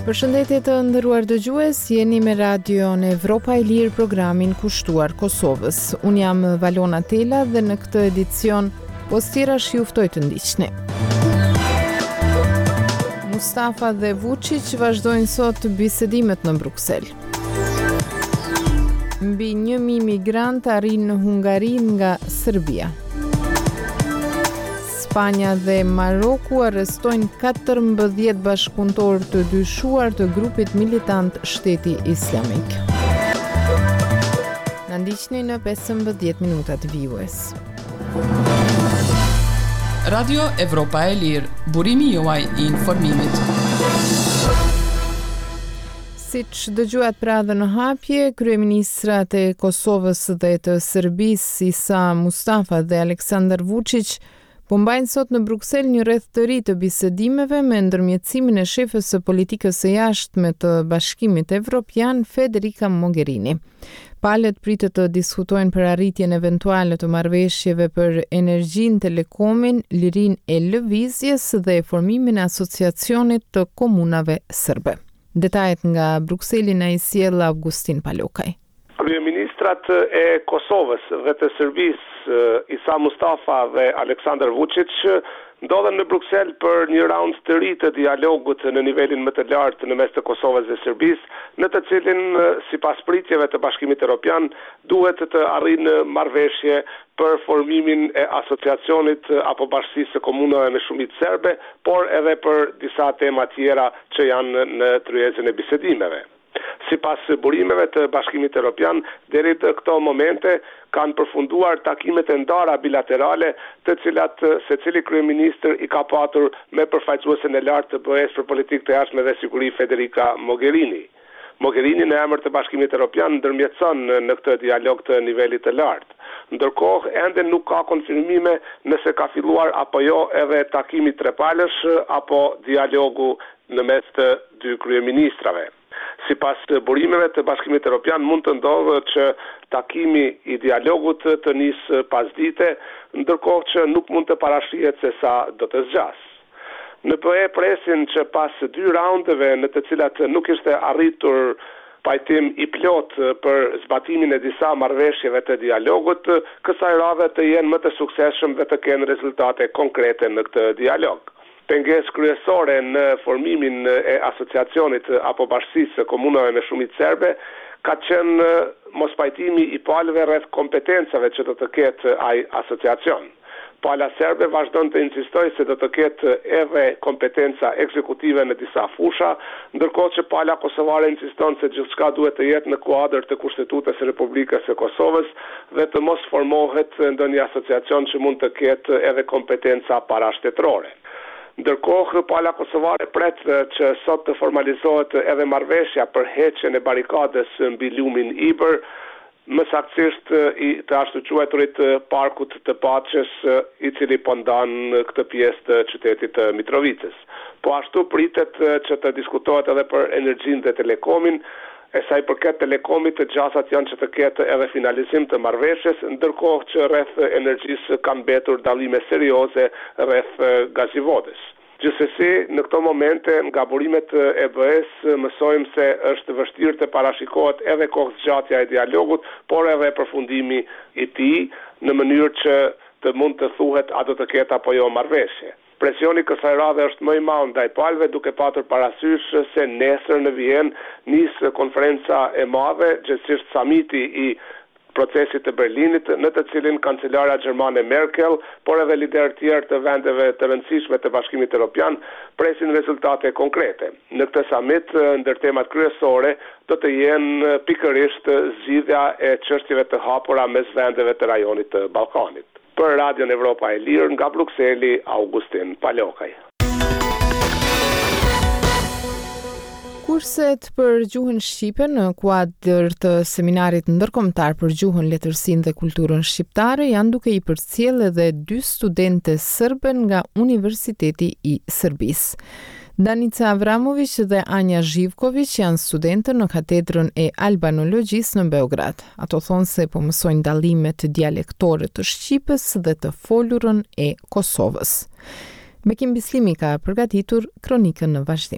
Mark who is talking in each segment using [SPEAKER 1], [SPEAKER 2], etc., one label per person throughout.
[SPEAKER 1] Përshëndetje të nderuar dëgjues, jeni me radion Evropa e Lirë, programin kushtuar Kosovës. Unë jam Valona Tela dhe në këtë edicion postierash ju ftoj të ndiqni. Mustafa dhe Vučić vazhdojnë sot bisedimet në Bruksel. Mbi 1.000 migrantë arrin në Hungari nga Serbia. Spanja dhe Maroku arrestojnë 14 bashkëpunëtorë të dyshuar të grupit militant Shteti Islamik. Na ndiqni në 15 minutat vijues.
[SPEAKER 2] Radio Evropa e Lirë, burimi juaj I informimit.
[SPEAKER 1] Siç dëgjuat pra dhe në hapje, kryeministrat e Kosovës dhe të Serbisë Isa Mustafa dhe Aleksandar Vučić po mbajnë sot në Bruksel një rreth të ri të bisedimeve me ndërmjetësimin e shefës së politikës së jashtme të Bashkimit Evropian, Federica Mogherini. Palët pritet të diskutojnë për arritjen eventuale të marrëveshjeve për energjinë, telekomin, lirinë e lëvizjes dhe formimin e asociacionit të komunave serbe. Detajet nga Brukseli na I sjell Augustin Palokaj.
[SPEAKER 3] Kryeministrat e Kosovës dhe të Serbisë, Isa Mustafa dhe Aleksandar Vučić, ndodhen në Bruksel për një raund të ri të dialogut në nivelin më të lartë në mes të Kosovës dhe Serbisë, në të cilin, sipas pritjeve të Bashkimit Evropian, duhet të arrijnë marrëveshje për formimin e asociacionit apo bashkësisë së komunave me shumicë serbe, por edhe për disa tema tjera që janë në tryezën e bisedimeve. Sipas burimeve të Bashkimit Evropian, deri të këto momente kanë përfunduar takimet e ndara bilaterale, të cilat secili kryeministër I ka patur me përfaqësuesen e lartë të BE-s për politikë të jashtme dhe siguri Federica Mogherini. Mogherini në emër të Bashkimit Evropian ndërmjetëson në këtë dialog të nivelit të lartë. Ndërkohë, ende nuk ka konfirmime nëse ka filluar apo jo edhe takimi trepalësh apo dialogu në mes të dy kryeministrave. Sipas burimeve të Bashkimit Evropian, mund të ndodhë që takimi I dialogut të nisë pas dite, ndërkohë që nuk mund të parashihet se sa do të zgjas. Në BE presin që pas 2 raundeve në të cilat nuk ishte arritur pajtim I plot për zbatimin e disa marrëveshjeve të dialogut, kësaj radhe të jenë më të suksesshëm dhe të kenë rezultate konkrete në këtë dialog. Pengesë kryesore në formimin e asociacionit apo bashkësisë së komunave me shumicë serbe ka qenë mospajtimi I palëve rreth kompetencave që do të ketë ai asociacion. Pala serbe vazhdon të insistojë se do të ketë edhe kompetenca ekzekutive në disa fusha, ndërkohë që pala kosovare insiston se gjithçka duhet të jetë në kuadër të Kushtetutës së Republikës së Kosovës dhe të mos formohet ndonjë asociacion që mund të ketë edhe kompetenca parashtetërore. Ndërkohë, pala kosovare pret që sot të formalizohet edhe marrëveshja për heqjen e barikades mbi lumin Ibër, më saktësisht I të ashtu quajturit parkut të Paqes, I cili po ndan këtë pjesë të qytetit të Mitrovicës. Po ashtu pritet që të diskutohet edhe për energjinë dhe telekomin, e sa I përket telekomit të gjasat janë që të ketë edhe finalizim të marrëveshjes, ndërkohë që rreth energjisë kanë mbetur dallime serioze rreth gazivodës. Gjithsesi, në këto momente, nga burimet e BE-s, mësojmë se është vështirë të parashikohet edhe kohëzgjatja e dialogut, por edhe përfundimi I tij, në mënyrë që të mund të thuhet a do të ketë apo jo marrëveshje. Presioni kësaj radhe është më I madh ndaj palëve, duke patur parasysh se nesër në Vjenë nis konferenca e madhe, gjithsesi samiti I procesit të Berlinit, në të cilin kancelara gjermane Merkel, por edhe liderë tjerë të vendeve të rëndësishme të Bashkimit Evropian, presin rezultate konkrete. Në këtë summit, ndër temat kryesore, do të jenë pikërisht zgjidhja e çështjeve të hapura mes vendeve të rajonit të Ballkanit. Për Radion Evropa e Lirë, nga Brukseli, Augustin Palokaj.
[SPEAKER 1] Kurset për gjuhën shqipe në kuadër të seminarit ndërkombëtar për gjuhën, letërsinë dhe kulturën shqiptare janë duke I përcjellë edhe 2 studente serbe nga Universiteti I Serbisë. Danica Avramović dhe Anja Živković janë studente në katedrën e albanologjisë në Beograd. Ato thonë se po mësojnë dallimet dialektore të Shqipës dhe të folurën e Kosovës. Bekim Bislimi ka përgatitur kronikën në vazhdim.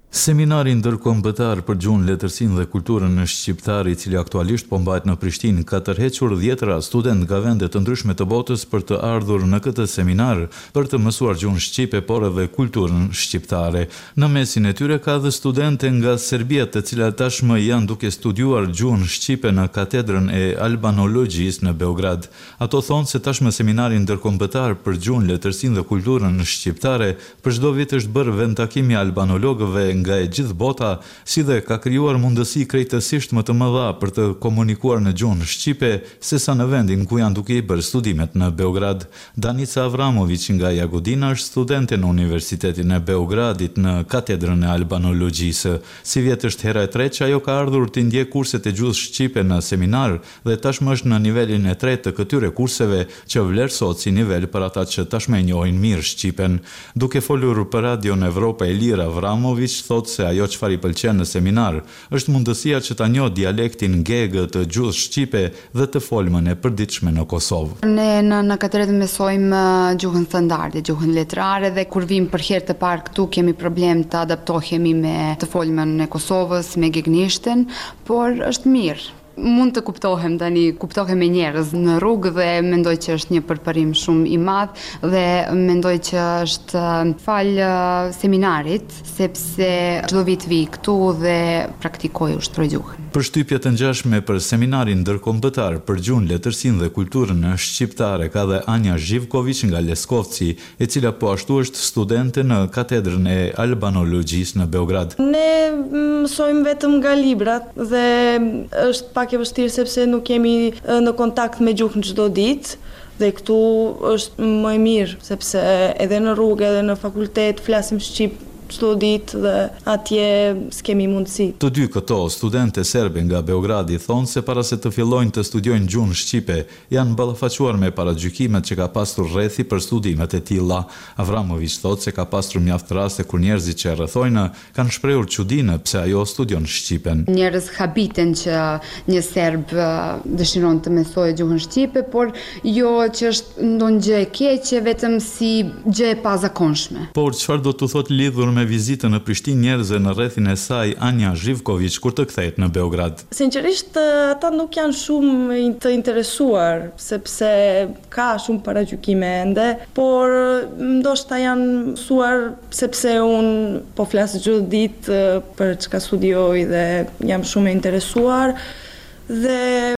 [SPEAKER 4] Seminari ndërkombëtar për gjuhën, letërsinë dhe kulturën në shqiptar, i cili aktualisht po mbahet në Prishtinë, ka tërhequr 10 student nga vende të ndryshme të botës për të ardhur në këtë seminar për të mësuar gjuhën shqipe, por edhe kulturën shqiptare. Në mesin e tyre ka dhe studente nga Serbia, të cilat tashmë janë duke studiuar gjuhën shqipe në katedrën e albanologjisë në Beograd. Ato thonë se tashmë seminari ndërkombëtar për gjuhën, letërsinë dhe kulturën shqiptare për çdo vit është bërë vendtakimi albanologëve nga e gjithë bota, si dhe ka krijuar mundësi krejtësisht më të mëdha për të komunikuar në gjuhën shqipe sesa në vendin ku janë duke i bërë studimet në Beograd. Danica Avramović nga Jagodina është studente në Universitetin e Beogradit në katedrën e albanologjisë. Si vjet është hera e tretë që ajo ka ardhur të ndjek kurset e gjuhës shqipe në seminar dhe tashmë është në nivelin e tretë të këtyre kurseve, që vlerësohet si nivel për ata që tashmë e njohin mirë shqipen. Duke folur për Radion Evropa e Lirë, Avramović thotë se ajo çfarë i pëlqen në seminar është mundësia që ta njohë dialektin gegë të gjuhës shqipe dhe të folmën e përditshme në Kosovë.
[SPEAKER 5] Ne në katedrë mësojmë gjuhën standarde, gjuhën letrare, dhe kur vim për herë të parë këtu kemi problem të adaptohemi me të folmën e Kosovës, me gegnishten, por është mirë. Mund të kuptohem me njerëz në rrugë dhe mendoj që është një përparim shumë i madh dhe mendoj që është fal seminarit, sepse çdo vit vi këtu dhe praktikoj, ushtroj gjuhën.
[SPEAKER 4] Përshtypje të ngjashme për seminarin ndërkombëtar për gjuhën, letërsinë dhe kulturën shqiptare ka dhe Anja Zhivković nga Leskovci, e cila po ashtu është studente në katedrën e albanologjisë në Beograd.
[SPEAKER 6] Ne mësojmë vetëm nga librat dhe është pak e vështirë sepse nuk jemi në kontakt me gjuhën çdo ditë. Dhe këtu është më e mirë, sepse edhe në rrugë, edhe në fakultet flasim shqip çdo ditë dhe atje s'kemi mundësi.
[SPEAKER 4] Të dy këto studente serbe nga Beogradi thonë se para se të fillojnë të studiojnë gjuhën shqipe, janë ballafaquar me paragjykimet që ka pasur rrethi për studimet e tilla. Avramović thotë se ka pasur mjaft raste kur njerëzit që e rrethojnë kanë shprehur çudinë pse ajo studion shqipen.
[SPEAKER 5] Njerëz habiten që një serb dëshiron të mësojë gjuhën shqipe, por jo që është ndonjë gjë e keqe, vetëm si gjë e pazakonshme.
[SPEAKER 4] Por çfarë do të thotë lidhur me vizitën në Prishtinë njerëzve në rrethin e saj, Anja Zhivković, kur të kthehet në Beograd?
[SPEAKER 6] Sinqerisht, ata nuk janë shumë të interesuar, sepse ka shumë paragjykime ende, por ndoshta janë mësuar sepse unë po flas çdo ditë për çka studioj dhe jam shumë e interesuar. Dhe